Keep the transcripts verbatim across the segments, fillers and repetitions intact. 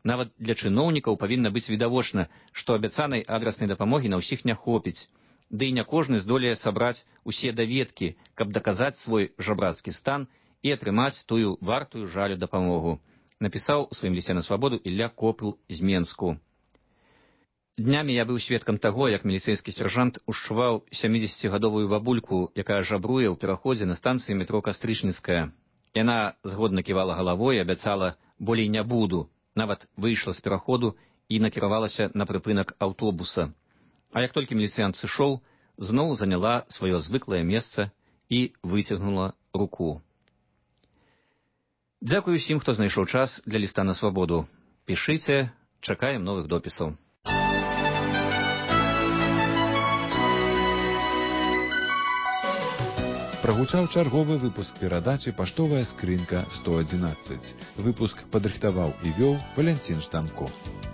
Нават для чыноўнікаў павінна быць відавочна, што абяцанай адраснай дапамогі на ўсіх не хопіць. Ды і не кожны здолее сабраць усе даведкі, каб даказаць свой жабрацкі стан і атрымаць тую вартую жалю дапамогу, напісаў у сваім лісце на свабоду Ілля Копыл з Менску. Днямі я быў сведкам таго, як міліцэйскі сяржант ушчуваў сямідзесяцігадовую бабульку, якая жабруе ў пераходзе на станцыю метро Кастрычніцкая. Яна згодна ківала галавой і абяцала «болей не буду», нават выйшла з пераходу і накіравалася на прыпынак аўтобуса. А як толькі міліцыянт сышоў, зноў заняла сваё звыклае месца і выцягнула руку. Дзякую усім, хто знайшоў час для ліста на свабоду. Пішыце, чакаем новых допісаў. Прагучаў чарговы выпуск перадачы «Паштовая скрынка сто адзінаццаць». Выпуск падрыхтаваў і вёў Валянцін Штанко.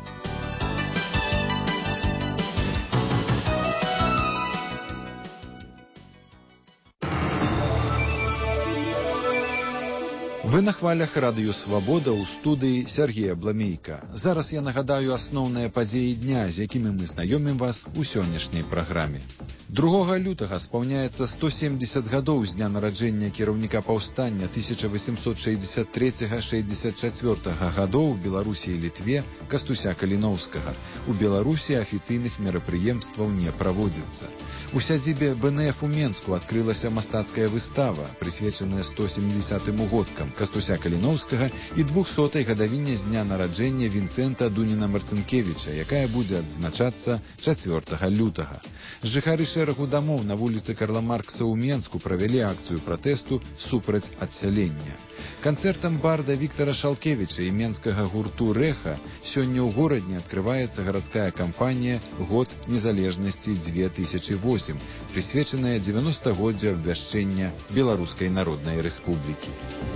Вы на хвалях радыё «Свабода» ў студыі Сергея Бламейка. Зараз я нагадаю асноўныя падзеі дня, з якімі мы знаёмім вас у сённяшняй праграме. другога лютага спаўняецца сто семдзесят гадоў з дня нараджэння кіраўніка паўстання тысяча васемсот шэсцьдзесят трэцяга — шэсцьдзесят чацвёртага гадоў у Беларусі і Літве Кастуся Каліноўскага. У Беларусі афіцыйных мерапрыемстваў не праводзіцца. У сядзібе бэ эн эф у Менску адкрылася мастацкая выстава, прысвечаная сто сямідзесятым угодкам Кастуся Каліноўскага і двухсотай гадавіне з дня нараджэння Вінцэнта Дуніна-Марцынкевіча, якая будзе адзначацца чацвёртага лютага. Жыхары шэрагу дамоў на вуліцы Карла Маркса ў Менску правялі акцыю пратэсту супраць адсялення. Канцэртам барда Віктара Шалкевіча і менскага гурту «Рэха» сёння ў горадні адкрываецца гарадская кампанія «Год незалежнасці дзве тысячы восем», прысвечаная дзевяностагоддзю абвяшчэння Беларускай Народнай Рэспублікі.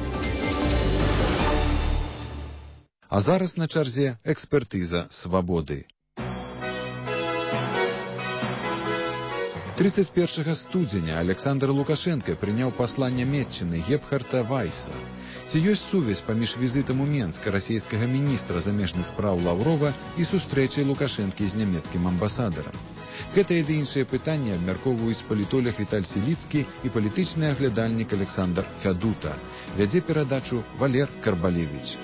А зараз на чарзе экспертыза «Свабоды». тридцать першага студзеня Александр Лукашенко прыняў пасла нямецчыны Гебхарта Вайса. Ці ёсць сувязь паміж візітам у Менск расійскага міністра замежных спраў Лаўрова і сустрэчай Лукашэнкі з нямецкім амбасадарам? Гэтае ды іншыя пытанні абмяркоўваюць палітолог Віталь Сіліцкі і палітычны аглядальнік Александр Фядута. Вядзе перадачу Валер Карбалевіч.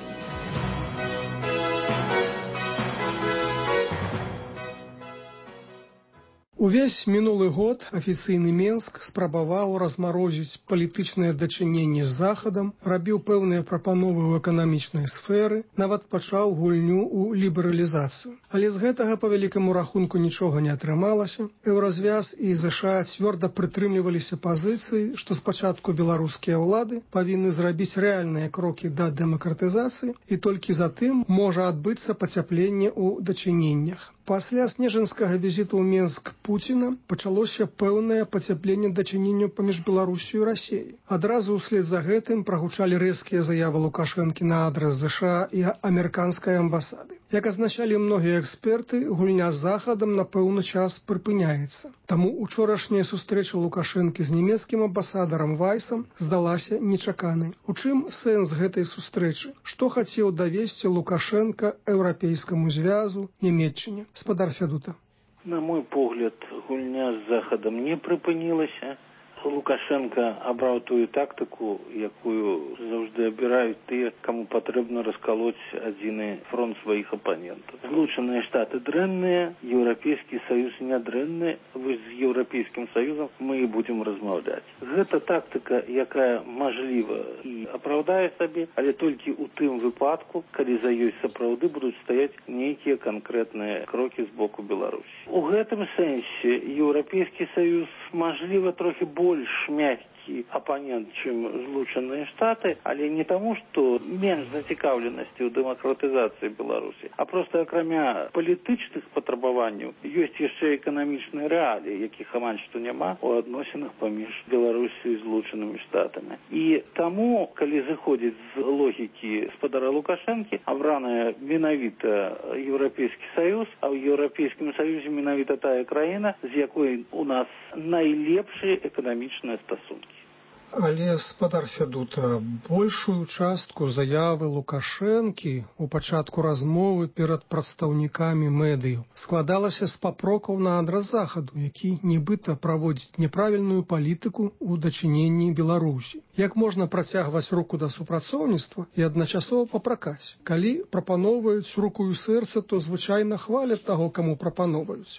Увесь мінулы год афіцыйны Менск спрабаваў размарозіць палітычныя дачыненні з Захадам, рабіў пэўныя прапановы ў эканамічнай сферы, нават пачаў гульню ў лібералізацыю. Але з гэтага, па вялікаму рахунку, нічога не атрымалася. Еўразвяз і ЗША цвёрда прытрымліваліся пазіцыі, што спачатку беларускія ўлады павінны зрабіць рэальныя крокі да дэмакратызацыі, і толькі затым можа адбыцца пацяпленне ў дачыненнях. Пасля снежанскага візіту ў Менск Пуціна пачалося пэўнае пацяпленне дачыненняў паміж Беларусю і Расіяй. Адразу ўслед за гэтым прагучалі рэзкія заявы Лукашэнкі на адрас ЗША і амерыканскай амбасады. Як азначалі многія эксперты, гульня з Захадам на пэўны час прыпыняецца. Таму учорашняя сустрэча Лукашэнкі з нямецкім амбасадарам Вайсам здалася нечаканай. У чым сэнс гэтай сустрэчы? Што хацеў давесці Лукашенка еўрапейскаму звязу, Нямецчыне? Спадар Фядута. На мой погляд, гульня з Захадам не прыпынілася. Лукашенко абраў тую тактыку, якую заўжды абіраюць тыя, каму патрэбна раскалоць адзіны фронт сваіх апанентаў. Злучаныя Штаты дрэнныя, Еўрапейскі Саюз не дрэнны, вось з Еўрапейскім Саюзам мы і будзем размаўляць. Гэта тактыка, якая мажліва і апраўдае сабе, але толькі ў тым выпадку, калі за ёй сапраўды будуць стаяць нейкія канкрэтныя крокі з боку Беларусі. У гэтым сэнсе Еўрапейскі Саюз мажліва трохі больш больш мягкі апанент, чым Злучаныя Штаты, але не таму, што менш зацікаўленасці ў дэмакратызацыі Беларусі, а проста акрамя палітычных патрабаванняў ёсць яшчэ эканамічныя рэаліі, якіх амаль што няма ў адносінах паміж Беларусю і Злучанымі Штатамі. І таму, калі зыходзіць з логікі спадара Лукашэнкі, абраная менавіта Еўрапейскі Саюз, а ў Еўрапейскім Саюзе менавіта тая краіна, з якой у нас найлепшыя эканамічныя стасункі. Але, спадар Федута, большую частку заявы Лукашэнкі у пачатку размовы перад прадстаўнікамі медыяў складалася з папрокаў на адрас захаду, які нібыта праводзіць няправільную палітыку ў дачыненні Беларусі. Як можна працягваць руку да супрацоўніцтва і адначасова папракаць? Калі прапаноўваюць руку і сэрца, то звычайна хваляць таго, каму прапаноўваюць.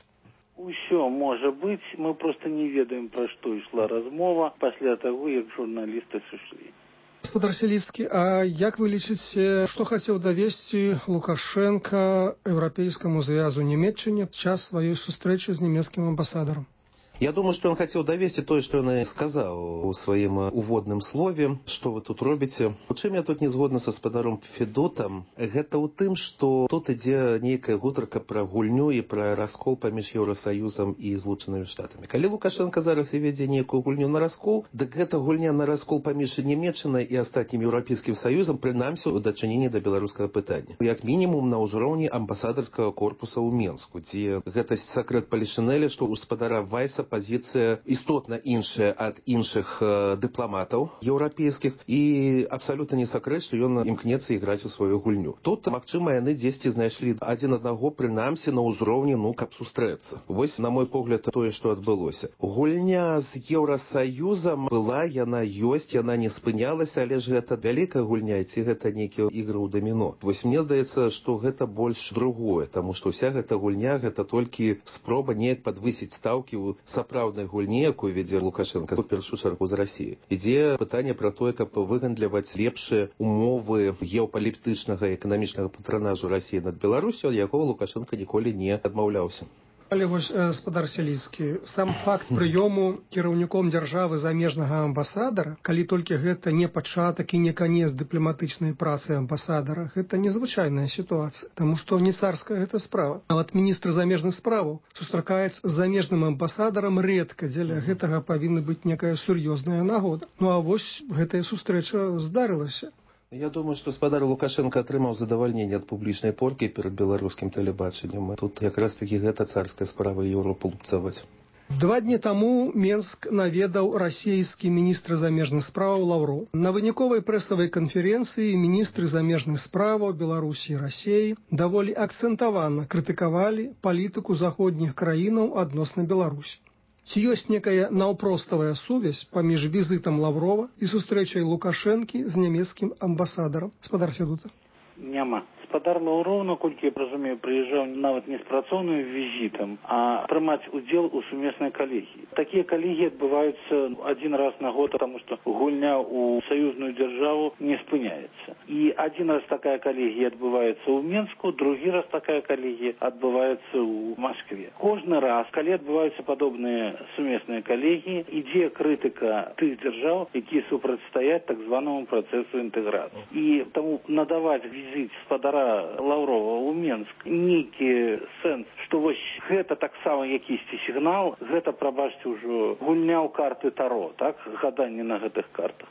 Усё можа быць, мы проста не ведаем, пра што ішла размова пасля таго, як журналісты сышлі. Гаспадар Сяліцкі, а як вы лічыце, што хацеў давесці Лукашенка Еўрапейскаму звязу Нямецчыне час сваёй сустрэчы з нямецкім амбасадарам? Я думаю, что он хотел довести то, что он и сказал у своим уводным слове, что вы тут робите. У чым я тут не згодна со спадаром Федотам, гэта ў тым, что тут ідзе нейкая гутарка пра гульню і пра раскол паміж Еўросаюзам і Злучанымі Штатамі. Калі Лукашенко зараз і вядзе нейкую гульню на раскол, дык гэта гульня на раскол паміж Нямецчынай і астатнім Еўрапейскім Саюзам, прынамсі ў дачыненні да беларускага пытання. Як мінімум на ўзроўні амбасадарскага корпуса ў Менску, дзе гэта сакрэт палішынеля, што ў спадара Вайса пазіцыя істотна іншая ад іншых э, дыпламатаў еўрапейскіх і абсалютна не сакрэт, што ён імкнецца іграць у сваю гульню. Тут, магчыма, яны дзесьці знайшлі адзін аднаго прынамсі на ўзроўні, ну, каб сустрэцца. Вось, на мой погляд, тое, што адбылося. Гульня з Еўрасаюзам была, яна ёсць, яна не спынялася, але ж гэта вялікая гульня, ці гэта нейкія ігры ў даміно. Вось мне здаецца, што гэта больш другое, таму што ўся гэта гульня, гэта толькі спроба неяк падвысіць стаўкі ў сапраўднай гульні, якую вядзе Лукашенко, у першую чаргу з Расіі. Ідзе пытанне пра тое, каб выгандляваць лепшыя умовы геапалітычнага і эканамічнага патранажу Расіі над Беларусю, ад якога Лукашенко ніколі не адмаўляўся. Але вось, гаспадар Сяліцкі, сам факт прыёму кіраўніком дзяржавы замежнага амбасадара, калі толькі гэта не пачатак і не канец дыпламатычнай працы амбасадара, гэта незвычайная сітуацыя, таму што не царская гэта справа. Нават міністр замежных справаў сустракаецца з замежным амбасадарам рэдка, дзеля гэтага павінна быць некая сур'ёзная нагода. Ну а вось гэтая сустрэча здарылася. Я думаю, што спадар Лукашенко атрымаў задавальненне ад публічнай поркі перад беларускім тэлебачаннем. Тут якраз такі гэта царская справа Еўропу лупцаваць. Два дні таму Менск наведаў расійскі міністр замежных справаў Лаўроў. На выніковай прэсавай канферэнцыі міністры замежных справаў Беларусі і Расіі даволі акцэнтавана крытыкавалі палітыку заходніх краінаў адносна Беларусі. Ці ёсць некая наўпроставая сувязь паміж візітам Лаврова і сустрэчай Лукашэнкі з нямецкім амбасадарам? Спадар Федута. Няма. Спадар Лаўроў, наколькі я разумею, прыязджаў нават не з працоўным візітам, а прымаць удзел у сумеснай калегіі. Такія калегіі адбываюцца адзін раз на год, таму што гульня ў саюзную дзяржаву не спыняецца. І адзін раз такая калегія адбываецца ў Менску, другі раз такая калегія адбываецца ў Маскве. Кожны раз, калі адбываюцца падобныя сумесныя калегіі, ідзе крытыка тых дзяржаў, якія супрацьстаяць так званаму працэсу інтэграцыі. І таму надаваць візіт спадара Лаўрова ў Менск нейкі сэнс, што вось гэта таксама якісьці сігнал, гэта, прабачце, ўжо гульня ў карты Таро, так? Гаданне на гэтых картах.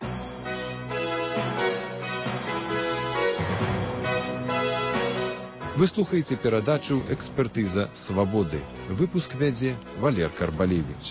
Вы слухаеце перадачу «Экспертыза свабоды». Выпуск вядзе Валер Карбалевіч.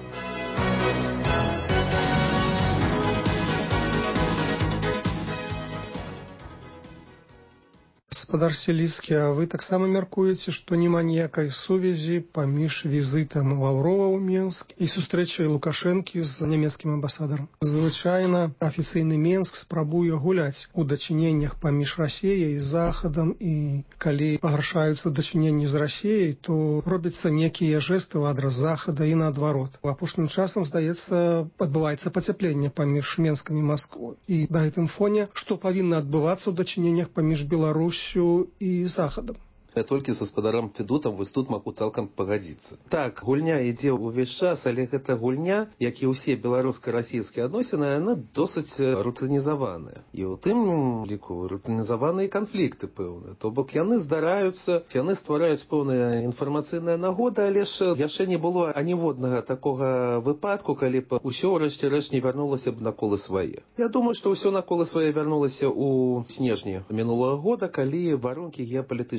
Гаспадар Сяліцкі, а вы таксама мяркуеце, што няма ніякай сувязі паміж візітам Лаўрова ў Менск і сустрэчай Лукашэнкі з нямецкім амбасадарам? Звычайна афіцыйны Менск спрабуе гуляць у дачыненнях паміж Расіяй і Захадам, і калі пагаршаюцца дачыненні з Расіяй, то робяцца некія жэсты ў адрас Захада і наадварот. У апошнім часам, здаецца, адбываецца пацяпленне паміж Менскам і Масквой. І на гэтым фоне, што павінна адбывацца ў дачыненнях паміж Беларусю і Захадам? Я толькі са спадаром Федутам вось тут магу цалкам пагадзіцца. Так, гульня ідзе ўвесь час, але гэта гульня, як і ўсе беларуска-расійскія адносіны, яна досыць рутынізаваная. І ў тым ліку рутынізаваныя канфлікты пэўныя. То бок яны здараюцца, яны ствараюць пэўная інфармацыйная нагода, але ж яшчэ не было аніводнага такога выпадку, калі б усё ўрэшце рэшт не вярнулася б на колы свае. Я думаю, што ўсё на колы свае вярнулася ў снежні мінулага года, калі варункі геапалітычнага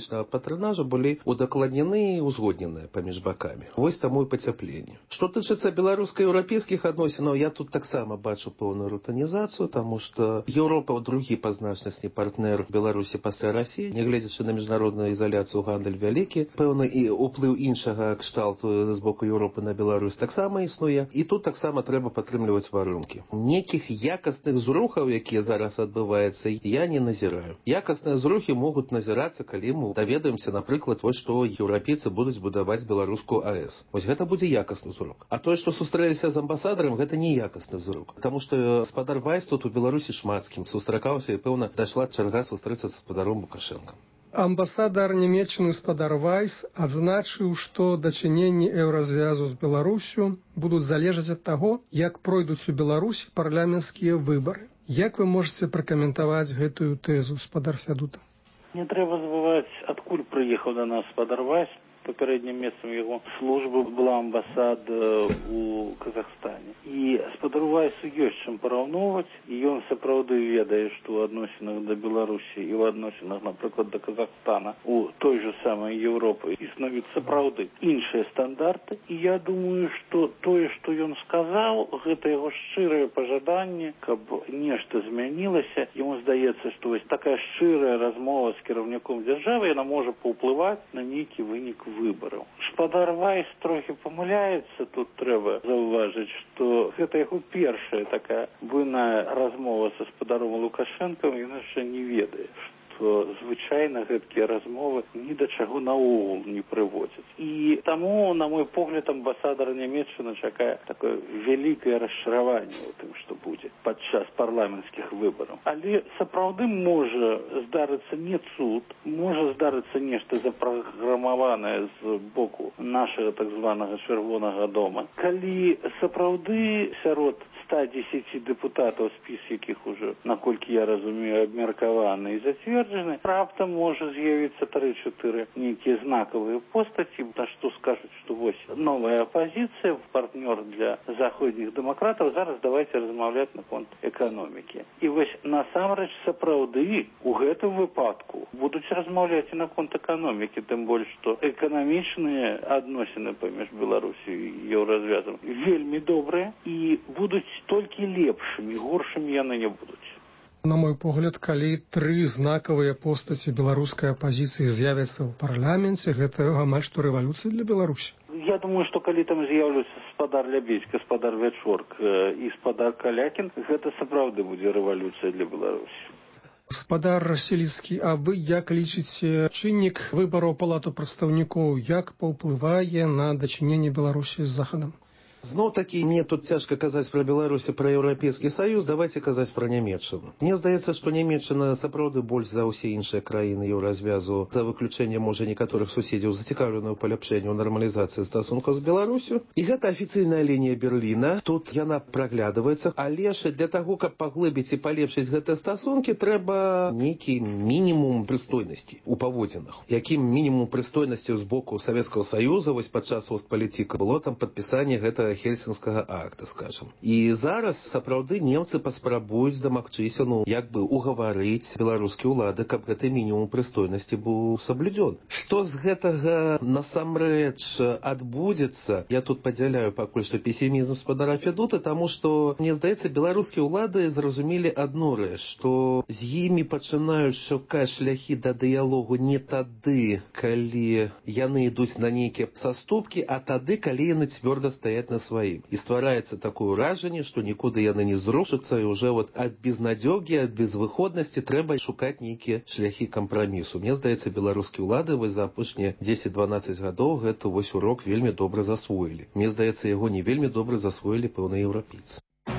патрынажа былі удакладнены і узгодненыя паміж бакамі. Вось таму і пацяпленне. Што тычыцца беларуска-еўрапейскіх адносінаў, я тут таксама бачу пэўную рутанізацыю, таму што Еўропа другі па значнасці партнер Беларусі пасля Расіі, нягледзячы на міжнародную ізаляцыю, гандаль вялікі, пэўны і ўплыў іншага кшталту з боку Еўропы на Беларусь таксама існуе, і тут таксама трэба падтрымліваць варункі. Некіх якасных зрухаў, якія зараз адбываюцца, я не назіраю. Якасныя зрухі могуць назірацца, калі мы даведаемся, напрыклад, вось што еўрапейцы будуць будаваць беларускую АЭС. Вось гэта будзе якасны зрух. А тое, што сустрэліся з амбасадарам, гэта не якасны зрух. Таму што гаспадар Вайс тут у Беларусі шмат з кім сустракаўся, і, пэўна, дайшла чарга сустрэцца з гаспадаром Лукашэнкам. Амбасадар нямецчыны спадар Вайс адзначыў, што дачыненні еўразвязу з Беларусю будуць залежаць ад таго, як пройдуць у Беларусі парламенцкія выбары. Як вы можаце пракаментаваць гэтую тэзу, спадар Фядута? Не трэба забываць, адкуль прыехаў да нас спадар Вайс. Папярэднім месцам яго службы была амбасада у Казахстане. І спадару Вайсу ёсць чым параўноўваць, і ён сапраўды ведае, што ў адносінах да Беларусі і ў адносінах, напрыклад, да Казахстана у той жа самай Еўропы існуюць сапраўды іншыя стандарты. І я думаю, што тое, што ён сказаў, гэта яго шчырае пажаданне, каб нешта змянілася. Яму здаецца, што вось такая шчырая размова з кіраўніком дзяржавы, яна можа паўплываць на нейкі вынік выбораў. Шпадар Вайс трохі памыляецца, тут трэба заўважыць, што гэта яго першая такая буйная размова са спадаром Лукашэнкам, ён яшчэ не ведае, што звычайна гэткія размовы ні да чаго наогул не прыводзяць. І таму, на мой погляд, амбасадар Нямецчыны чакае такое вялікае расчараванне ў тым, што будзе падчас парламенцкіх выбараў. Але сапраўды можа здарыцца не цуд, можа здарыцца нешта запраграмаванае з боку нашага так званага чырвонага дома. Калі сапраўды сярод ста дзесяці дэпутатаў, спіс якіх ужо, наколькі я разумею, абмеркаваны і зацверджаны, раптам можа з'явіцца тры-чатыры нейкія знакавыя постаці, на што скажуць, што вось новая апазіцыя, партнёр для заходніх дэмакратаў, зараз давайте размаўляць наконт эканомікі. І вось насамрэч сапраўды у гэтым выпадку будуць размаўляць і наконт эканомікі, тым больш, што эканамічныя адносіны паміж Беларусю і еўразвязам вельмі добрыя і будуць толькі лепшымі, горшымі яны не будуць. На мой погляд, калі тры знакавыя постаці беларускай апазіцыі з'явяцца ў парламенце, гэта амаль што рэвалюцыя для Беларусі. Я думаю, што калі там з'яўляцца спадар Лябедзька, спадар Вячорк і спадар Калякін, гэта сапраўды будзе рэвалюцыя для Беларусі. Спадар Селіцкі, а вы як лічыце, чыннік выбараў палату прадстаўнікоў як паўплывае на дачыненне Беларусі з Захадам? Зноў-такі, мне тут цяжка казаць пра Беларусь і пра Еўрапейскі Саюз, давайте казаць пра Нямецчыну. Мне здаецца, што Нямецчына сапраўды больш за ўсе іншыя краіны еўразвязу, за выключэннем, можа, некаторых суседзяў, зацікаўленую ў паляпшэнню нармалізацыі стасункаў з Беларусю. І гэта афіцыйная лінія Берліна. Тут яна праглядваецца, але ж для таго, каб паглыбіць і палепшыць гэтыя стасункі, трэба нейкі мінімум прыстойнасці ў паводзінах. Якім мінімум прыстойнасці з боку Савецкага Саюза, вось падчас Остпалітыка, было там падпісанне гэтага Хельсінскага акта, скажем. І зараз сапраўды немцы паспрабуюць дамагчыся, ну, як бы угаварыць беларускія ўлады, каб гэты мінімум прыстойнасці быў саблюдзён. Што з гэтага насамрэч адбудзецца, я тут падзяляю пакуль што песімізм спадара Фядута, таму што, мне здаецца, беларускія ўлады зразумелі адну рэч, што з імі пачынаюць шукаць шляхі да дыялогу не тады, калі яны ідуць на нейкія саступкі, а тады, калі яны цвёрда стаяць на сваім. І ствараецца такое ўражанне, што нікуды яны не зрушацца, і ўжо вот ад безнадзёгі, ад безвыходнасці трэба шукаць нейкія шляхі кампрамісу. Мне здаецца, беларускія ўлады вось за апошнія дзесяць-дванаццаць гадоў гэты вось урок вельмі добра засвоілі. Мне здаецца, яго не вельмі добра засвоілі пэўныя еўрапейцы.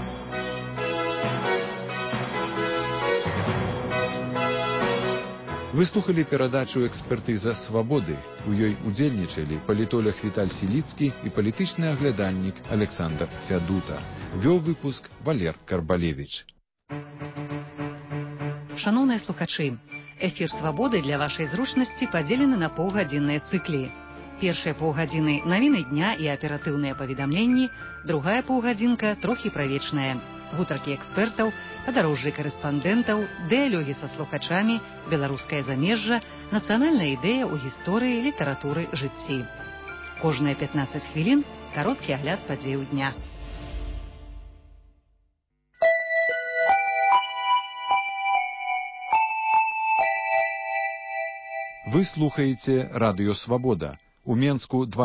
Вы слухалі перадачу «Экспертыза свабоды». У ёй удзельнічалі палітолог Віталь Селіцкі і палітычны аглядальнік Александр Фядута. Вёў выпуск Валер Карбалевіч. Шаноўныя слухачы, эфір «Свабоды» для вашай зручнасці падзелены на паўгадзінныя цыклі. Першыя паўгадзіны – навіны дня і аператыўныя паведамленні, другая паўгадзінка – трохі пра вечнае. гутаркі экспертаў, падарожжы карэспандэнтаў, дыялогі са слухачамі, беларускае замежжа, нацыянальная ідэя ў гісторыі, літаратуры, жыцці. Кожныя пятнаццаць хвілін кароткі агляд падзеяў дня. Вы слухаеце радыё Свабода. У Менску